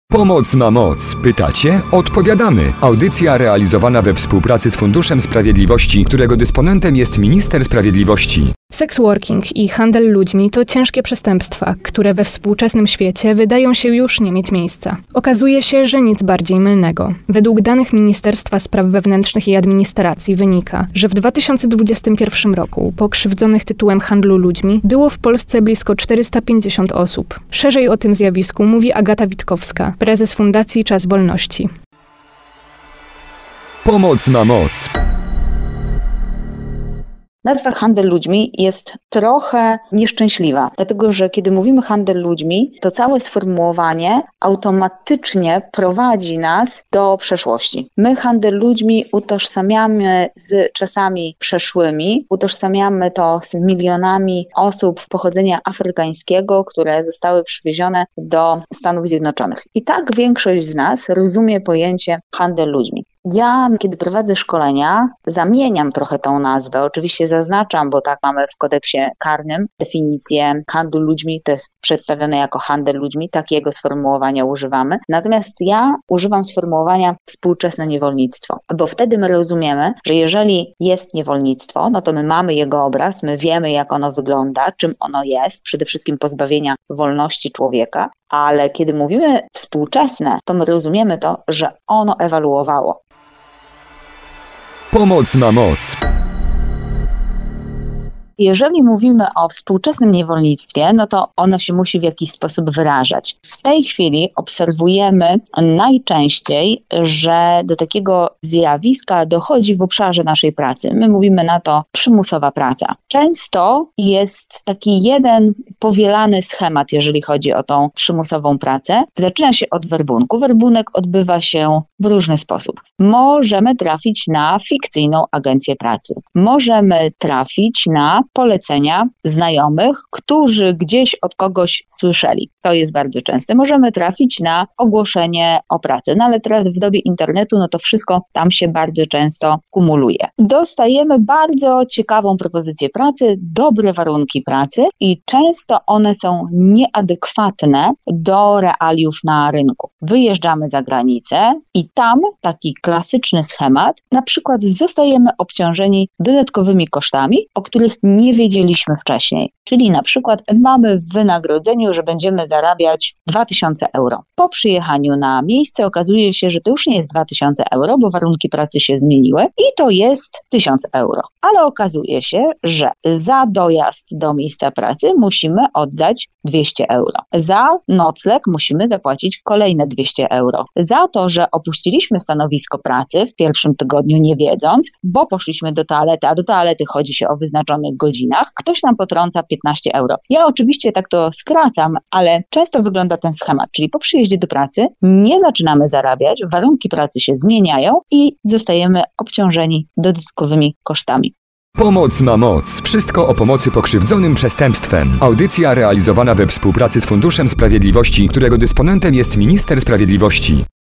Pomoc ma moc. Pytacie? Odpowiadamy. Audycja realizowana we współpracy z Funduszem Sprawiedliwości, którego dysponentem jest Minister Sprawiedliwości. Sexworking i handel ludźmi to ciężkie przestępstwa, które we współczesnym świecie wydają się już nie mieć miejsca. Okazuje się, że nic bardziej mylnego. Według danych Ministerstwa Spraw Wewnętrznych i Administracji wynika, że w 2021 roku pokrzywdzonych tytułem handlu ludźmi było w Polsce blisko 450 osób. Szerzej o tym zjawisku mówi Agata Witkowska, prezes Fundacji Czas Wolności. Pomoc ma moc. Nazwa handel ludźmi jest trochę nieszczęśliwa, dlatego że kiedy mówimy handel ludźmi, to całe sformułowanie automatycznie prowadzi nas do przeszłości. My handel ludźmi utożsamiamy z czasami przeszłymi, utożsamiamy to z milionami osób pochodzenia afrykańskiego, które zostały przywiezione do Stanów Zjednoczonych. I tak większość z nas rozumie pojęcie handel ludźmi. Ja, kiedy prowadzę szkolenia, zamieniam trochę tą nazwę. Oczywiście zaznaczam, bo tak mamy w kodeksie karnym definicję handlu ludźmi, to jest przedstawione jako handel ludźmi, takiego sformułowania używamy. Natomiast ja używam sformułowania współczesne niewolnictwo, bo wtedy my rozumiemy, że jeżeli jest niewolnictwo, no to my mamy jego obraz, my wiemy, jak ono wygląda, czym ono jest, przede wszystkim pozbawienia wolności człowieka, ale kiedy mówimy współczesne, to my rozumiemy to, że ono ewoluowało. Pomoc ma moc. Jeżeli mówimy o współczesnym niewolnictwie, no to ono się musi w jakiś sposób wyrażać. W tej chwili obserwujemy najczęściej, że do takiego zjawiska dochodzi w obszarze naszej pracy. My mówimy na to przymusowa praca. Często jest taki jeden powielany schemat, jeżeli chodzi o tą przymusową pracę. Zaczyna się od werbunku. Werbunek odbywa się w różny sposób. Możemy trafić na fikcyjną agencję pracy. Możemy trafić na polecenia znajomych, którzy gdzieś od kogoś słyszeli. To jest bardzo częste. Możemy trafić na ogłoszenie o pracę. No ale teraz w dobie internetu, no to wszystko tam się bardzo często kumuluje. Dostajemy bardzo ciekawą propozycję pracy, dobre warunki pracy i często one są nieadekwatne do realiów na rynku. Wyjeżdżamy za granicę i tam taki klasyczny schemat, na przykład zostajemy obciążeni dodatkowymi kosztami, o których nie wiedzieliśmy wcześniej. Czyli na przykład mamy w wynagrodzeniu, że będziemy zarabiać 2000 euro. Po przyjechaniu na miejsce okazuje się, że to już nie jest 2000 euro, bo warunki pracy się zmieniły i to jest 1000 euro. Ale okazuje się, że za dojazd do miejsca pracy musimy oddać 200 euro. Za nocleg musimy zapłacić kolejne 200 euro. Za to, że opuściliśmy stanowisko pracy w pierwszym tygodniu nie wiedząc, bo poszliśmy do toalety, a do toalety chodzi się o wyznaczonych godzinach, ktoś nam potrąca 15 euro. Ja oczywiście tak to skracam, ale często wygląda ten schemat, czyli po przyjeździe do pracy nie zaczynamy zarabiać, warunki pracy się zmieniają i zostajemy obciążeni dodatkowymi kosztami. Pomoc ma moc. Wszystko o pomocy pokrzywdzonym przestępstwem. Audycja realizowana we współpracy z Funduszem Sprawiedliwości, którego dysponentem jest Minister Sprawiedliwości.